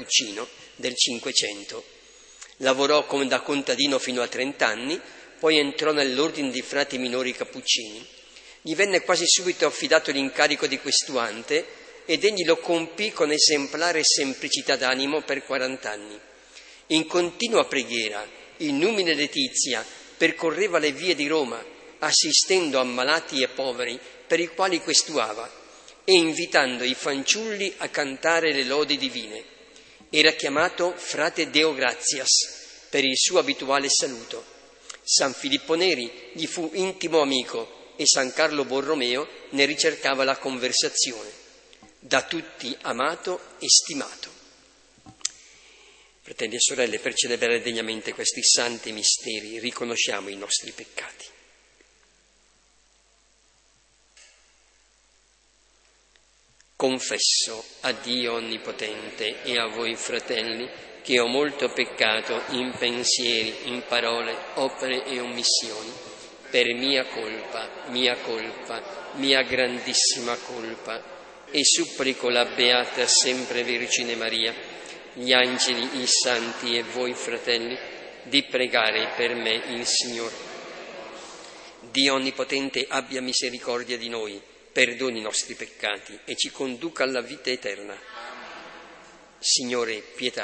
cappuccino del Cinquecento. Lavorò come da contadino fino a 30 anni, poi entrò nell'ordine di frati minori cappuccini. Gli venne quasi subito affidato l'incarico di questuante ed egli lo compì con esemplare semplicità d'animo per 40 anni. In continua preghiera, in numine Letizia, percorreva le vie di Roma, assistendo a malati e poveri per i quali questuava e invitando i fanciulli a cantare le lodi divine. Era chiamato frate Deo Gratias per il suo abituale saluto. San Filippo Neri gli fu intimo amico e San Carlo Borromeo ne ricercava la conversazione. Da tutti amato e stimato. Fratelli e sorelle, per celebrare degnamente questi santi misteri riconosciamo i nostri peccati. Confesso a Dio Onnipotente e a voi fratelli che ho molto peccato in pensieri, in parole, opere e omissioni, per mia colpa, mia grandissima colpa, e supplico la Beata Sempre Vergine Maria, gli angeli, i santi e voi fratelli, di pregare per me il Signore. Dio Onnipotente abbia misericordia di noi, perdoni i nostri peccati e ci conduca alla vita eterna. Signore, pietà.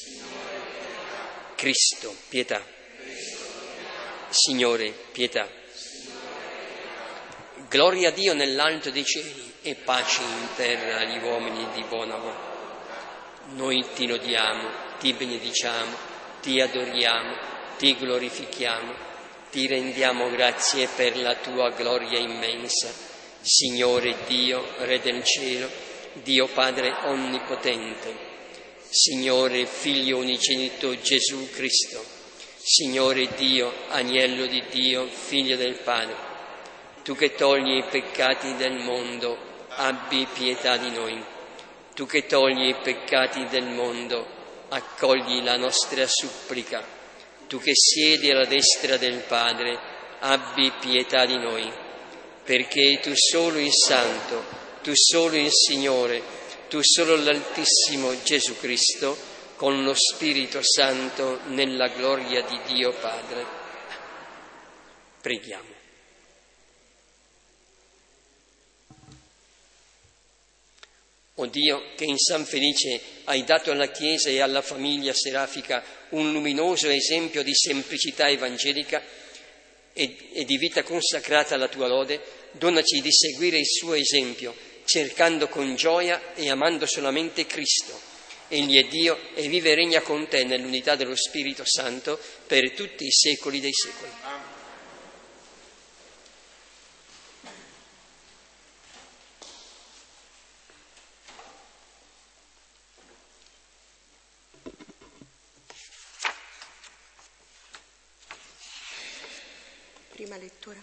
Cristo, pietà. Signore, pietà. Gloria a Dio nell'alto dei cieli e pace in terra agli uomini di buona volontà. Noi ti lodiamo, ti benediciamo, ti adoriamo, ti glorifichiamo, ti rendiamo grazie per la tua gloria immensa. Signore Dio, Re del cielo, Dio Padre Onnipotente, Signore Figlio unigenito Gesù Cristo, Signore Dio, Agnello di Dio, Figlio del Padre, tu che togli i peccati del mondo, abbi pietà di noi. Tu che togli i peccati del mondo, accogli la nostra supplica. Tu che siedi alla destra del Padre, abbi pietà di noi. Perché tu solo il Santo, tu solo il Signore, tu solo l'Altissimo Gesù Cristo, con lo Spirito Santo, nella gloria di Dio Padre. Preghiamo. O Dio, che in San Felice hai dato alla Chiesa e alla famiglia serafica un luminoso esempio di semplicità evangelica e di vita consacrata alla tua lode, donaci di seguire il suo esempio, cercando con gioia e amando solamente Cristo. Egli è Dio e vive e regna con te nell'unità dello Spirito Santo per tutti i secoli dei secoli. Prima lettura.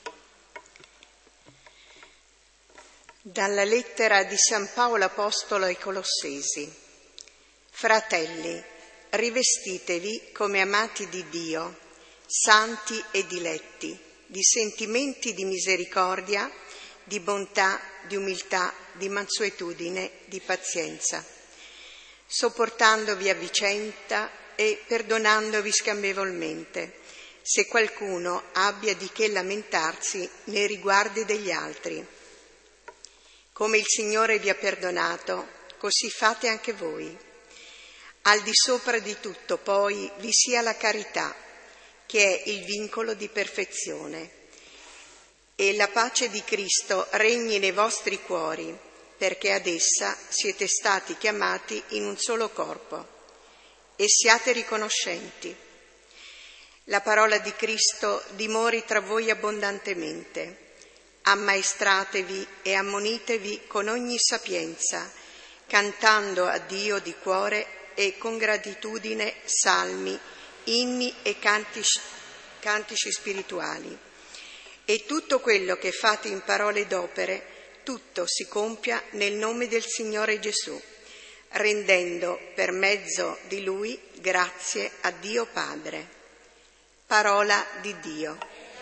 Dalla lettera di San Paolo Apostolo ai Colossesi. Fratelli, rivestitevi come amati di Dio, santi e diletti, di sentimenti di misericordia, di bontà, di umiltà, di mansuetudine, di pazienza, sopportandovi a vicenda e perdonandovi scambievolmente, se qualcuno abbia di che lamentarsi nei riguardi degli altri. Come il Signore vi ha perdonato, così fate anche voi. Al di sopra di tutto, poi, vi sia la carità, che è il vincolo di perfezione. E la pace di Cristo regni nei vostri cuori, perché ad essa siete stati chiamati in un solo corpo. E siate riconoscenti. La parola di Cristo dimori tra voi abbondantemente. Ammaestratevi e ammonitevi con ogni sapienza, cantando a Dio di cuore e con gratitudine salmi, inni e cantici spirituali. E tutto quello che fate in parole ed opere, tutto si compia nel nome del Signore Gesù, rendendo per mezzo di Lui grazie a Dio Padre. Parola di Dio.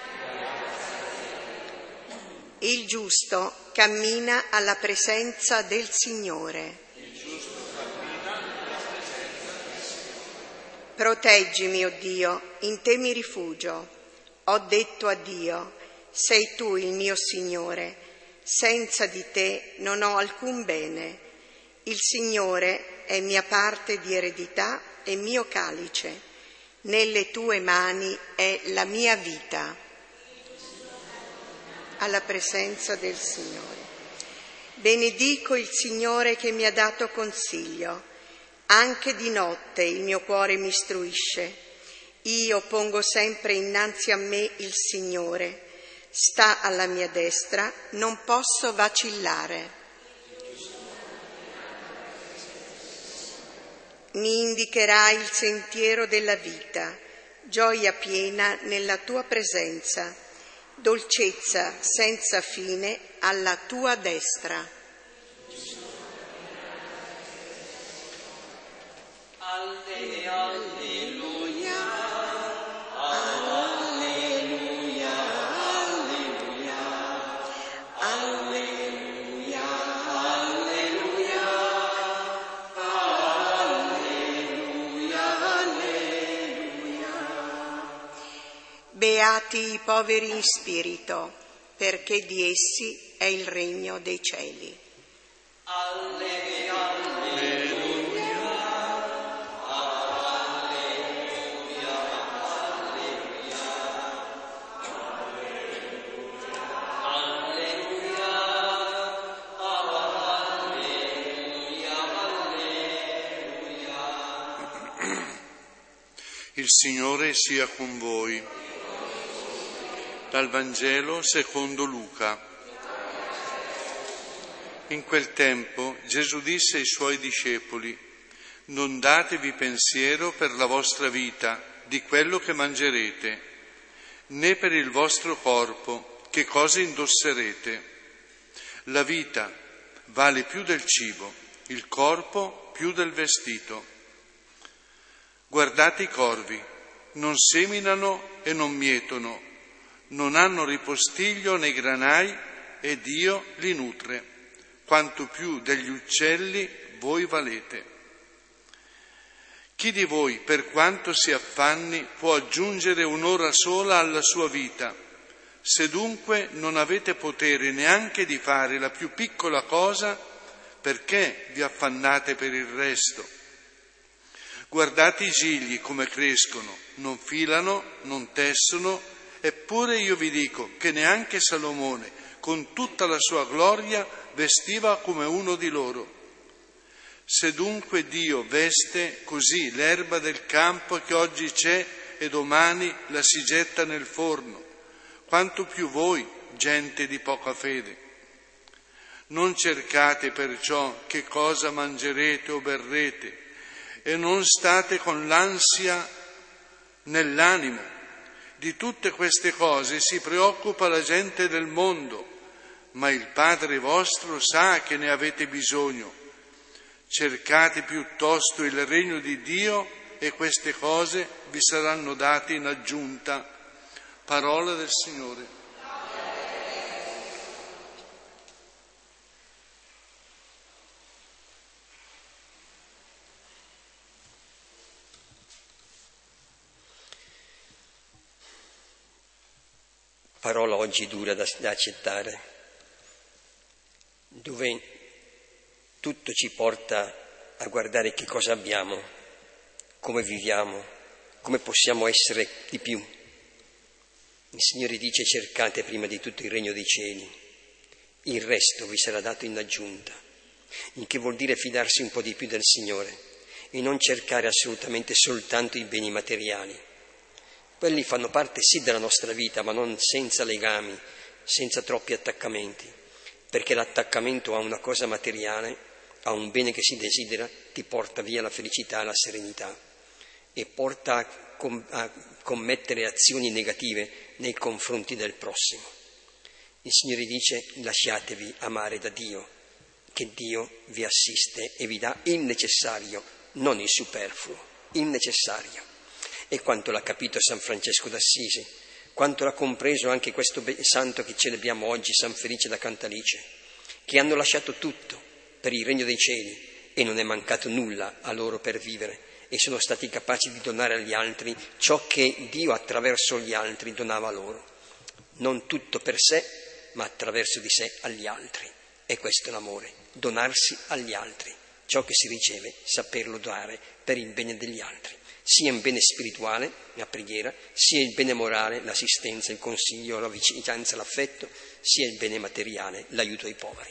Il giusto cammina alla presenza del Signore. Proteggimi, o Dio, in te mi rifugio. Ho detto a Dio, sei tu il mio Signore, senza di te non ho alcun bene. Il Signore è mia parte di eredità e mio calice. Nelle tue mani è la mia vita. Alla presenza del Signore. Benedico il Signore che mi ha dato consiglio. Anche di notte il mio cuore mi istruisce. Io pongo sempre innanzi a me il Signore. Sta alla mia destra, non posso vacillare. Mi indicherai il sentiero della vita, gioia piena nella tua presenza, dolcezza senza fine alla tua destra. Beati i poveri in spirito, perché di essi è il regno dei cieli. Alleluia, alleluia, alleluia, alleluia. Il Signore sia con voi. Dal Vangelo secondo Luca. In quel tempo Gesù disse ai suoi discepoli: non datevi pensiero per la vostra vita di quello che mangerete, né per il vostro corpo che cosa indosserete. La vita vale più del cibo, il corpo più del vestito. Guardate i corvi, non seminano e non mietono, non hanno ripostiglio nei granai e Dio li nutre. Quanto più degli uccelli voi valete. Chi di voi, per quanto si affanni, può aggiungere un'ora sola alla sua vita? Se dunque non avete potere neanche di fare la più piccola cosa, perché vi affannate per il resto? Guardate i gigli come crescono, non filano, non tessono. Eppure io vi dico che neanche Salomone, con tutta la sua gloria, vestiva come uno di loro. Se dunque Dio veste così l'erba del campo che oggi c'è e domani la si getta nel forno, quanto più voi, gente di poca fede. Non cercate perciò che cosa mangerete o berrete, e non state con l'ansia nell'animo. Di tutte queste cose si preoccupa la gente del mondo, ma il Padre vostro sa che ne avete bisogno. Cercate piuttosto il regno di Dio e queste cose vi saranno date in aggiunta. Parola del Signore. Parola oggi dura da accettare, dove tutto ci porta a guardare che cosa abbiamo, come viviamo, come possiamo essere di più. Il Signore dice: cercate prima di tutto il regno dei cieli, il resto vi sarà dato in aggiunta, il che vuol dire fidarsi un po' di più del Signore e non cercare assolutamente soltanto i beni materiali. Quelli fanno parte sì della nostra vita, ma non senza legami, senza troppi attaccamenti, perché l'attaccamento a una cosa materiale, a un bene che si desidera, ti porta via la felicità e la serenità e porta a commettere azioni negative nei confronti del prossimo. Il Signore dice: lasciatevi amare da Dio, che Dio vi assiste e vi dà il necessario, non il superfluo, il necessario. E quanto l'ha capito San Francesco d'Assisi, quanto l'ha compreso anche questo santo che celebriamo oggi, San Felice da Cantalice, che hanno lasciato tutto per il regno dei cieli e non è mancato nulla a loro per vivere, e sono stati capaci di donare agli altri ciò che Dio attraverso gli altri donava loro. Non tutto per sé, ma attraverso di sé agli altri. E questo è l'amore, donarsi agli altri. Ciò che si riceve, saperlo dare per il bene degli altri. Sia il bene spirituale, la preghiera, sia il bene morale, l'assistenza, il consiglio, la vicinanza, l'affetto, sia il bene materiale, l'aiuto ai poveri.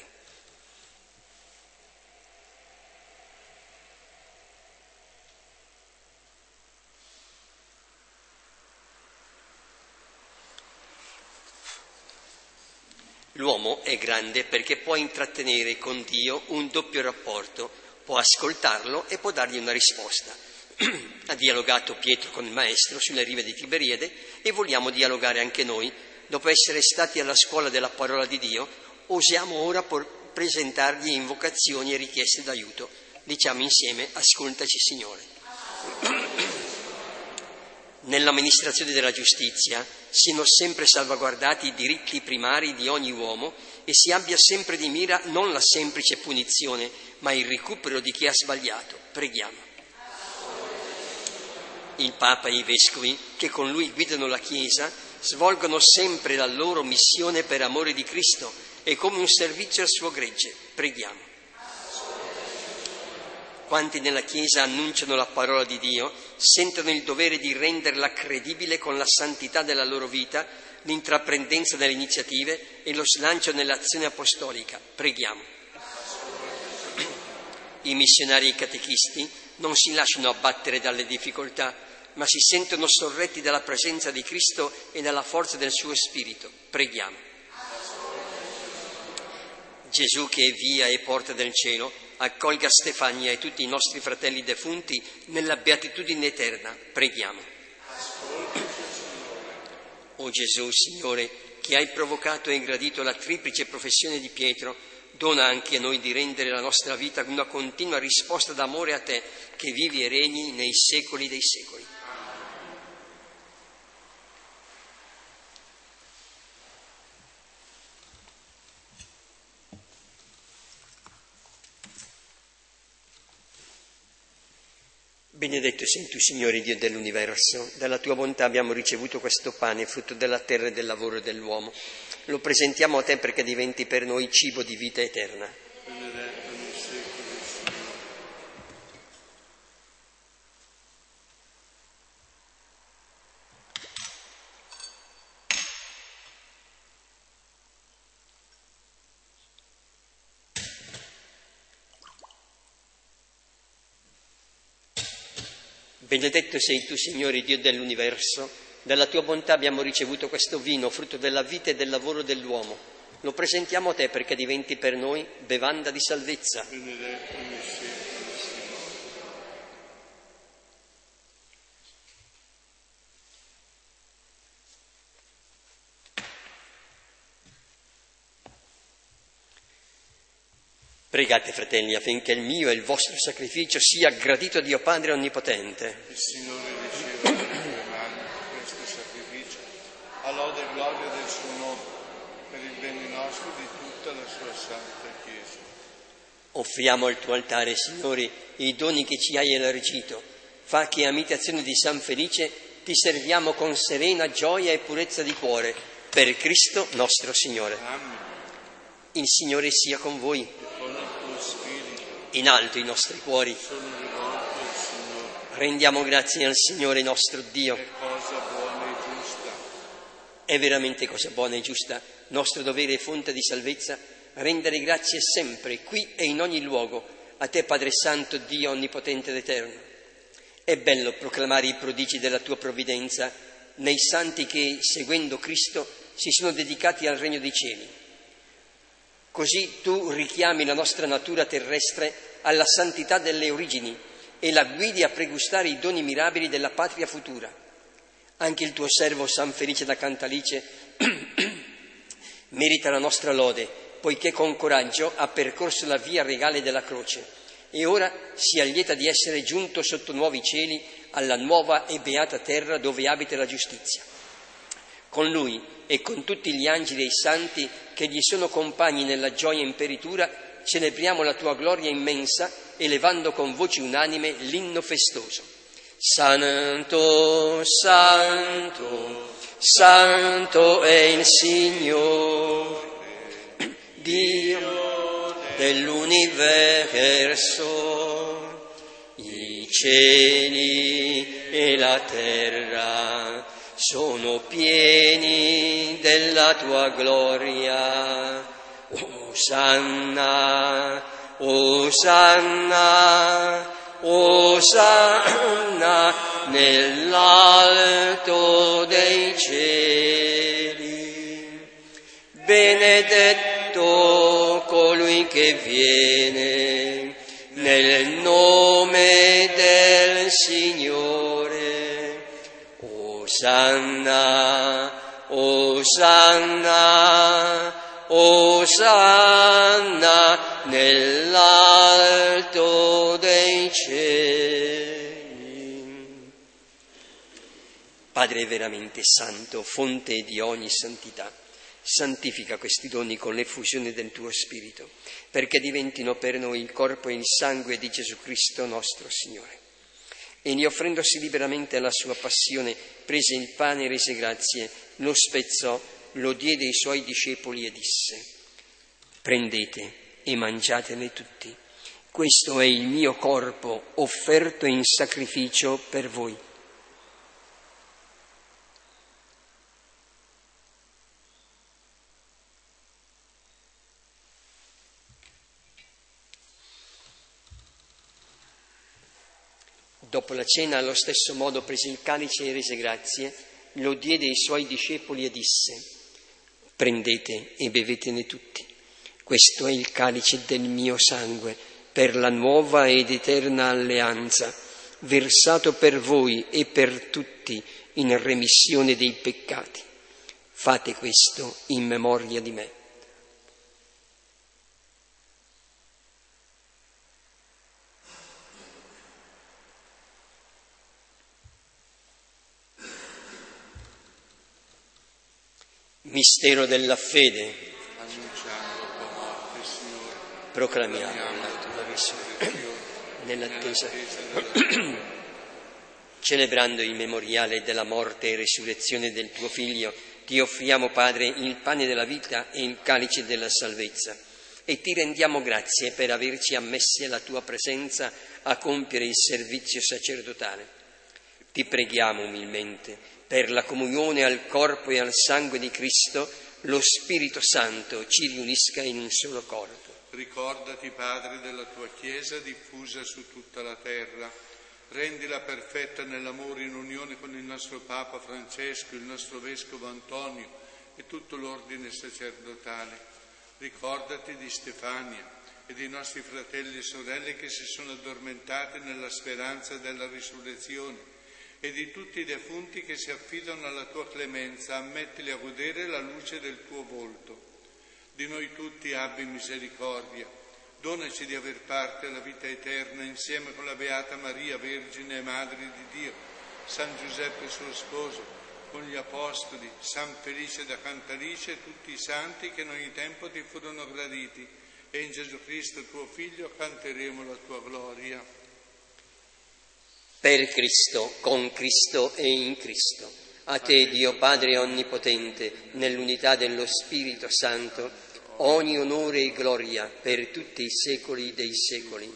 L'uomo è grande perché può intrattenere con Dio un doppio rapporto, può ascoltarlo e può dargli una risposta. Ha dialogato Pietro con il Maestro sulle rive di Tiberiade e vogliamo dialogare anche noi. Dopo essere stati alla scuola della parola di Dio, osiamo ora presentargli invocazioni e richieste d'aiuto. Diciamo insieme: ascoltaci, Signore. Nell'amministrazione della giustizia siano sempre salvaguardati i diritti primari di ogni uomo e si abbia sempre di mira non la semplice punizione, ma il recupero di chi ha sbagliato. Preghiamo. Il Papa e i Vescovi, che con lui guidano la Chiesa, svolgono sempre la loro missione per amore di Cristo e come un servizio al suo gregge. Preghiamo. Quanti nella Chiesa annunciano la parola di Dio sentono il dovere di renderla credibile con la santità della loro vita, l'intraprendenza delle iniziative e lo slancio nell'azione apostolica. Preghiamo. I missionari e i catechisti non si lasciano abbattere dalle difficoltà, ma si sentono sorretti dalla presenza di Cristo e dalla forza del suo Spirito. Preghiamo. Gesù, che è via e porta del cielo, accolga Stefania e tutti i nostri fratelli defunti nella beatitudine eterna. Preghiamo. O Gesù, Signore, che hai provocato e gradito la triplice professione di Pietro, dona anche a noi di rendere la nostra vita una continua risposta d'amore a te, che vivi e regni nei secoli dei secoli. Benedetto sei tu, Signore Dio dell'universo, dalla tua bontà abbiamo ricevuto questo pane, frutto della terra e del lavoro dell'uomo. Lo presentiamo a te perché diventi per noi cibo di vita eterna. Benedetto sei tu, Signore Dio dell'universo, dalla tua bontà abbiamo ricevuto questo vino, frutto della vita e del lavoro dell'uomo. Lo presentiamo a te perché diventi per noi bevanda di salvezza. Pregate, fratelli, affinché il mio e il vostro sacrificio sia gradito a Dio Padre Onnipotente. Il Signore riceva dalle tue mani questo sacrificio, a lode e gloria del suo nome, per il bene nostro e di tutta la sua santa Chiesa. Offriamo al tuo altare, Signore, i doni che ci hai elargito. Fa che, a imitazione di San Felice, ti serviamo con serena gioia e purezza di cuore, per Cristo nostro Signore. Amen. Il Signore sia con voi. Con il tuo spirito. In alto i nostri cuori. Sono rivolti al Signore. Rendiamo grazie al Signore nostro Dio. È cosa buona e giusta. È veramente cosa buona e giusta, nostro dovere e fonte di salvezza, rendere grazie sempre, qui e in ogni luogo, a te Padre Santo, Dio Onnipotente ed Eterno. È bello proclamare i prodigi della tua provvidenza nei santi che, seguendo Cristo, si sono dedicati al regno dei cieli. Così tu richiami la nostra natura terrestre alla santità delle origini e la guidi a pregustare i doni mirabili della patria futura. Anche il tuo servo San Felice da Cantalice merita la nostra lode, poiché con coraggio ha percorso la via regale della croce e ora sia lieta di essere giunto sotto nuovi cieli alla nuova e beata terra dove abita la giustizia. Con lui e con tutti gli angeli e i santi che gli sono compagni nella gioia imperitura celebriamo la tua gloria immensa elevando con voce unanime l'inno festoso. Santo, Santo, Santo è il Signore, Dio dell'universo, i cieli e la terra sono pieni della tua gloria. Osanna, Osanna, Osanna nell'alto dei cieli. Benedetto colui che viene nel nome del Signore. Osanna, Osanna, Osanna nell'alto dei cieli. Padre veramente santo, fonte di ogni santità, santifica questi doni con l'effusione del tuo Spirito, perché diventino per noi il corpo e il sangue di Gesù Cristo nostro Signore. Egli, offrendosi liberamente alla sua passione, prese il pane e rese grazie, lo spezzò, lo diede ai suoi discepoli e disse: prendete e mangiatene tutti, questo è il mio corpo offerto in sacrificio per voi. Dopo la cena, allo stesso modo, prese il calice e rese grazie, lo diede ai suoi discepoli e disse: prendete e bevetene tutti, questo è il calice del mio sangue, per la nuova ed eterna alleanza, versato per voi e per tutti in remissione dei peccati. Fate questo in memoria di me. Mistero della fede. Annunciando la tua morte, Signore. Proclamiamo la tua risurrezione nell'attesa. Celebrando il memoriale della morte e resurrezione del tuo Figlio, ti offriamo, Padre, il pane della vita e il calice della salvezza, e ti rendiamo grazie per averci ammessi alla tua presenza a compiere il servizio sacerdotale. Ti preghiamo umilmente per la comunione al corpo e al sangue di Cristo, lo Spirito Santo ci riunisca in un solo corpo. Ricordati, Padre, della tua Chiesa diffusa su tutta la terra. Rendila perfetta nell'amore, in unione con il nostro Papa Francesco, il nostro Vescovo Antonio e tutto l'ordine sacerdotale. Ricordati di Stefania e dei nostri fratelli e sorelle che si sono addormentati nella speranza della risurrezione, e di tutti i defunti che si affidano alla tua clemenza. Ammettili a godere la luce del tuo volto. Di noi tutti abbi misericordia. Donaci di aver parte alla vita eterna insieme con la Beata Maria, Vergine e Madre di Dio, San Giuseppe suo sposo, con gli Apostoli, San Felice da Cantalice e tutti i santi che in ogni tempo ti furono graditi, e in Gesù Cristo tuo Figlio canteremo la tua gloria. Per Cristo, con Cristo e in Cristo, a te, Dio Padre Onnipotente, nell'unità dello Spirito Santo, ogni onore e gloria per tutti i secoli dei secoli.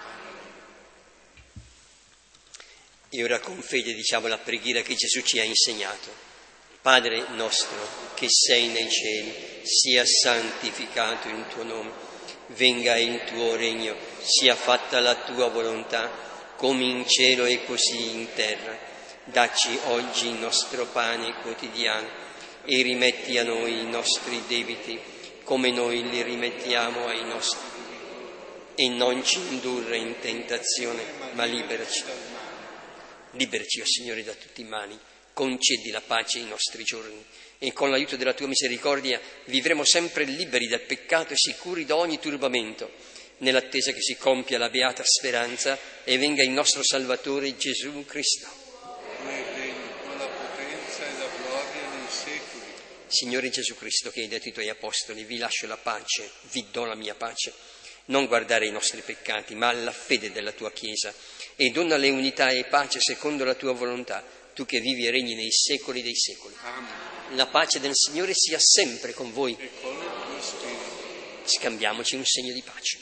E ora con fede diciamo la preghiera che Gesù ci ha insegnato. Padre nostro, che sei nei cieli, sia santificato il tuo nome, venga il tuo regno, sia fatta la tua volontà, come in cielo e così in terra. Dacci oggi il nostro pane quotidiano e rimetti a noi i nostri debiti, come noi li rimettiamo ai nostri. E non ci indurre in tentazione, ma liberaci. Liberaci, o Signore, da tutti i mali. Concedi la pace ai nostri giorni, e con l'aiuto della tua misericordia vivremo sempre liberi dal peccato e sicuri da ogni turbamento, nell'attesa che si compia la beata speranza e venga il nostro Salvatore Gesù Cristo. Con la potenza e la gloria nei secoli. Signore Gesù Cristo, che hai detto ai tuoi apostoli: vi lascio la pace, vi do la mia pace, Non guardare ai nostri peccati, ma alla fede della tua Chiesa, e donale unità e pace secondo la tua volontà, tu che vivi e regni nei secoli dei secoli. Amen. La pace del Signore sia sempre con voi. E con il tuo spirito. Scambiamoci un segno di pace.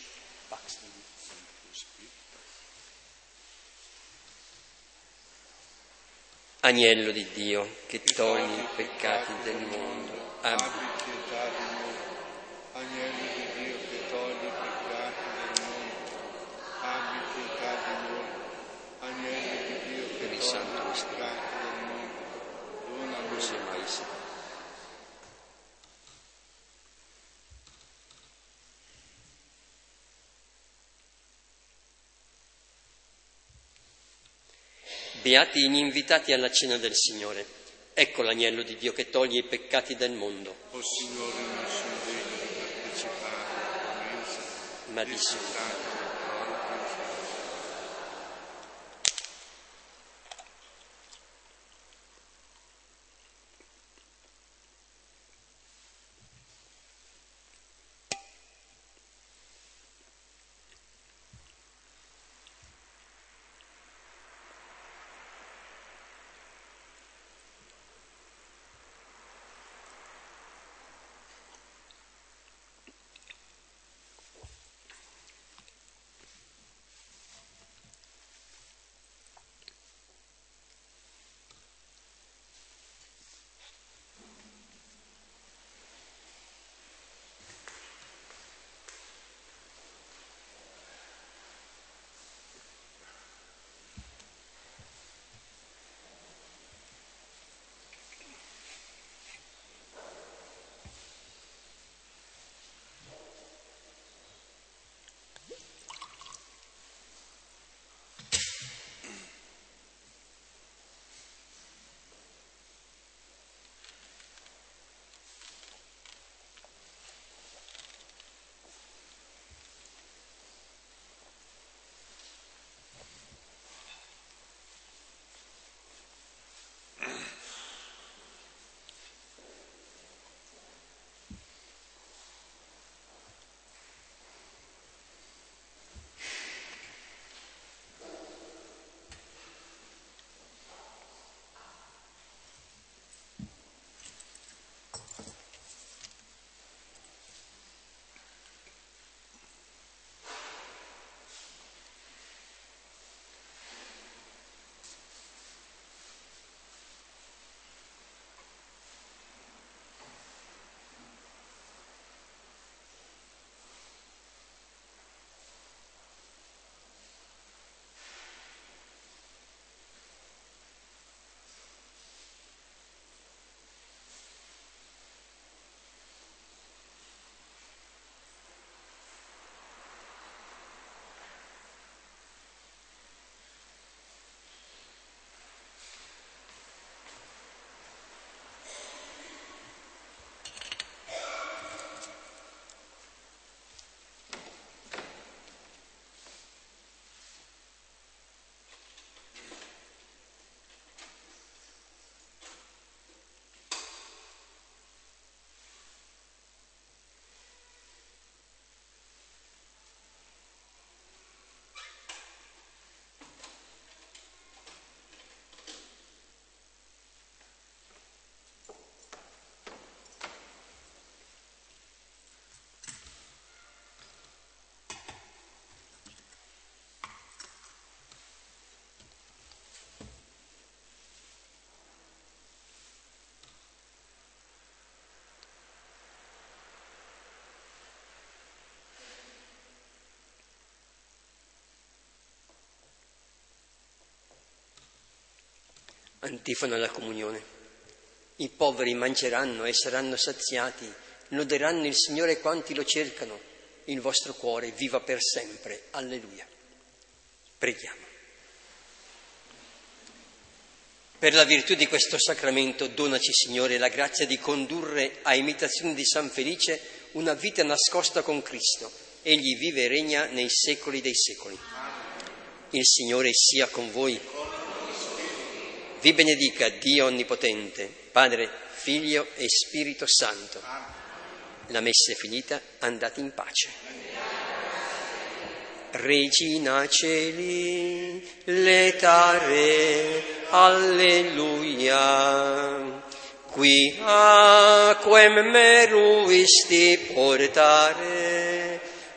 Agnello di Dio, che togli i peccati del mondo, abbi pietà di noi. Agnello di Dio che togli i peccati del mondo, abbi pietà di noi. Agnello di Dio che per il togli santo i mistero. peccati del mondo, dona Non loro. sia mai separato. Beati gli invitati alla cena del Signore. Ecco l'agnello di Dio che toglie i peccati del mondo. O Signore, non sono degno di partecipare alla tua mensa, Ma di soltanto le parole che usi. Antifona alla comunione. I poveri mangeranno e saranno saziati, loderanno il Signore quanti lo cercano, il vostro cuore viva per sempre. Alleluia. Preghiamo. Per la virtù di questo sacramento donaci, Signore, la grazia di condurre a imitazione di San Felice una vita nascosta con Cristo. Egli vive e regna nei secoli dei secoli. Il Signore sia con voi. Vi benedica Dio Onnipotente, Padre, Figlio e Spirito Santo. La messa è finita, andate in pace. Regina Celi, letare, alleluia. Qui aquem meruisti portare,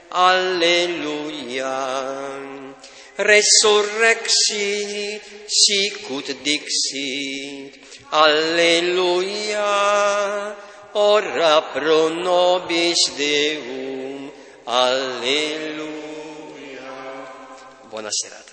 alleluia. Resurrexi sicut dixit, alleluia. Ora pro nobis Deum, alleluia. Buona serata.